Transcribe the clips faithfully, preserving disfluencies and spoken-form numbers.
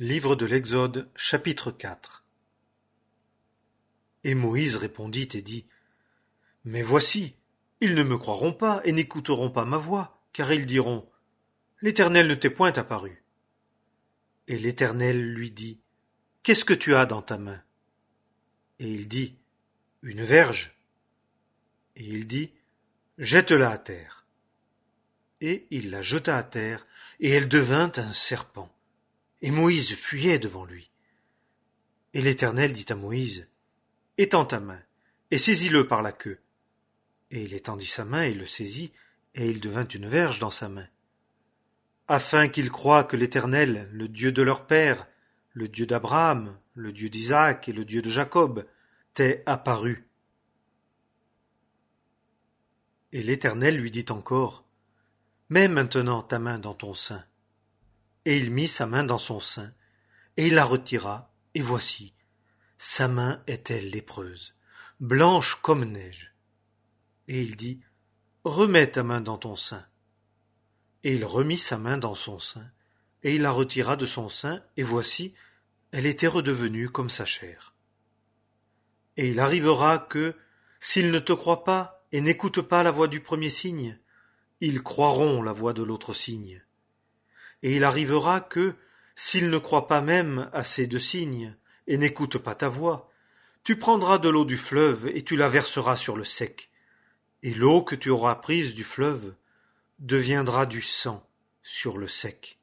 Livre de l'Exode, chapitre quatre. Et Moïse répondit et dit: Mais voici, ils ne me croiront pas et n'écouteront pas ma voix, car ils diront: L'Éternel ne t'est point apparu. Et l'Éternel lui dit: Qu'est-ce que tu as dans ta main? Et il dit: Une verge. Et il dit: Jette-la à terre. Et il la jeta à terre, et elle devint un serpent. Et Moïse fuyait devant lui. Et l'Éternel dit à Moïse: Étends ta main, et saisis-le par la queue. Et il étendit sa main et le saisit, et il devint une verge dans sa main. Afin qu'ils croient que l'Éternel, le Dieu de leur père, le Dieu d'Abraham, le Dieu d'Isaac et le Dieu de Jacob, t'est apparu. Et l'Éternel lui dit encore: Mets maintenant ta main dans ton sein. Et il mit sa main dans son sein, et il la retira, et voici, sa main était lépreuse, blanche comme neige. Et il dit: Remets ta main dans ton sein. Et il remit sa main dans son sein, et il la retira de son sein, et voici, elle était redevenue comme sa chair. Et il arrivera que, s'ils ne te croient pas et n'écoutent pas la voix du premier signe, ils croiront la voix de l'autre signe. Et il arrivera que, s'ils ne croient pas même à ces deux signes, et n'écoutent pas ta voix, tu prendras de l'eau du fleuve, et tu la verseras sur le sec, et l'eau que tu auras prise du fleuve deviendra du sang sur le sec.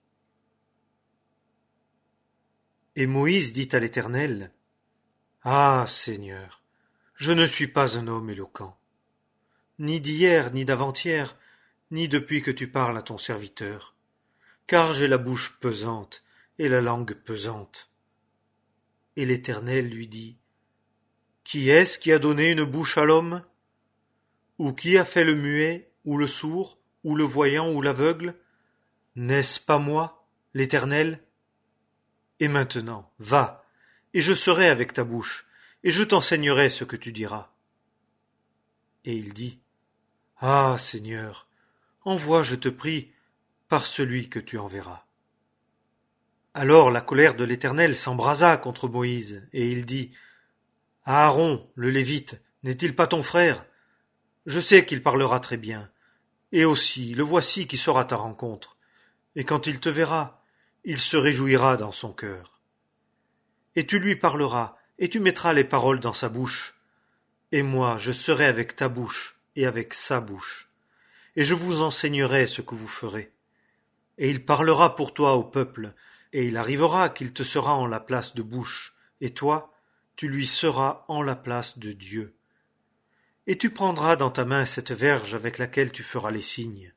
Et Moïse dit à l'Éternel: Ah, Seigneur, je ne suis pas un homme éloquent, ni d'hier, ni d'avant-hier, ni depuis que tu parles à ton serviteur, car j'ai la bouche pesante et la langue pesante. Et l'Éternel lui dit: Qui est-ce qui a donné une bouche à l'homme? Ou qui a fait le muet, ou le sourd, ou le voyant, ou l'aveugle? N'est-ce pas moi, l'Éternel? Et maintenant, va, et je serai avec ta bouche, et je t'enseignerai ce que tu diras. Et il dit: Ah, Seigneur, envoie, je te prie, par celui que tu enverras. Alors la colère de l'Éternel s'embrasa contre Moïse, et il dit: Aaron, le Lévite, n'est-il pas ton frère? Je sais qu'il parlera très bien, et aussi le voici qui sera ta rencontre, et quand il te verra, il se réjouira dans son cœur. Et tu lui parleras, et tu mettras les paroles dans sa bouche, et moi je serai avec ta bouche et avec sa bouche, et je vous enseignerai ce que vous ferez. Et il parlera pour toi au peuple, et il arrivera qu'il te sera en la place de bouche, et toi, tu lui seras en la place de Dieu. Et tu prendras dans ta main cette verge avec laquelle tu feras les signes.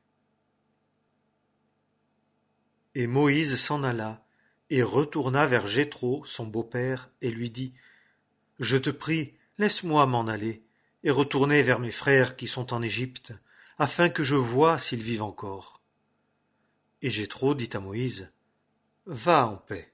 Et Moïse s'en alla, et retourna vers Jéthro, son beau-père, et lui dit: Je te prie, laisse-moi m'en aller, et retourner vers mes frères qui sont en Égypte, afin que je voie s'ils vivent encore. Et Jéthro dit à Moïse: Va en paix.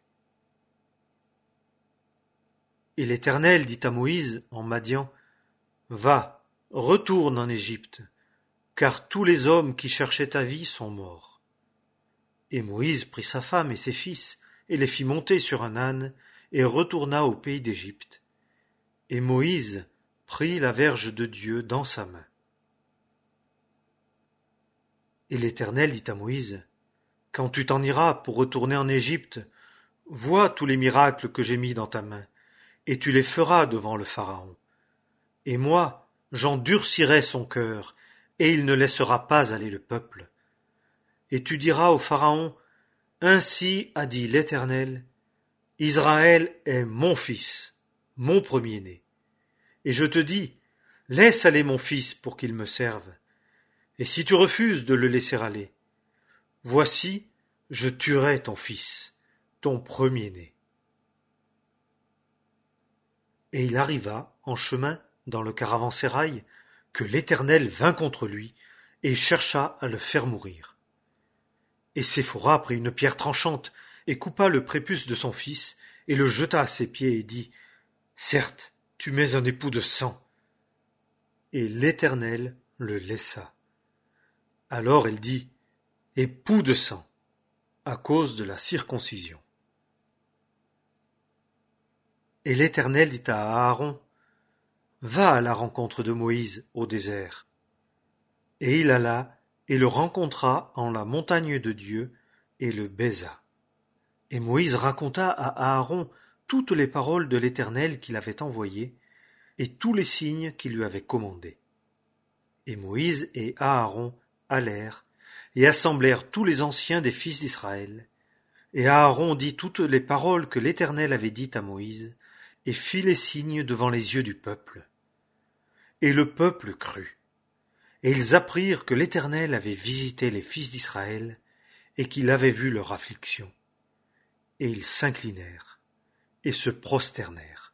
Et l'Éternel dit à Moïse en Madian: Va, retourne en Égypte, car tous les hommes qui cherchaient ta vie sont morts. Et Moïse prit sa femme et ses fils, et les fit monter sur un âne, et retourna au pays d'Égypte. Et Moïse prit la verge de Dieu dans sa main. Et l'Éternel dit à Moïse: Quand tu t'en iras pour retourner en Égypte, vois tous les miracles que j'ai mis dans ta main, et tu les feras devant le Pharaon. Et moi, j'endurcirai son cœur, et il ne laissera pas aller le peuple. Et tu diras au Pharaon: Ainsi a dit l'Éternel, Israël est mon fils, mon premier-né. Et je te dis: Laisse aller mon fils pour qu'il me serve. Et si tu refuses de le laisser aller, voici, je tuerai ton fils, ton premier-né. Et il arriva, en chemin, dans le caravansérail, que l'Éternel vint contre lui, et chercha à le faire mourir. Et Séphora prit une pierre tranchante, et coupa le prépuce de son fils, et le jeta à ses pieds, et dit: Certes, tu m'es un époux de sang. Et l'Éternel le laissa. Alors elle dit: Époux de sang, à cause de la circoncision. Et l'Éternel dit à Aaron, Va à la rencontre de Moïse au désert. Et il alla et le rencontra en la montagne de Dieu et le baisa. Et Moïse raconta à Aaron toutes les paroles de l'Éternel qu'il avait envoyées et tous les signes qu'il lui avait commandés. Et Moïse et Aaron allèrent et assemblèrent tous les anciens des fils d'Israël. Et Aaron dit toutes les paroles que l'Éternel avait dites à Moïse, et fit les signes devant les yeux du peuple. Et le peuple crut. Et ils apprirent que l'Éternel avait visité les fils d'Israël, et qu'il avait vu leur affliction. Et ils s'inclinèrent, et se prosternèrent.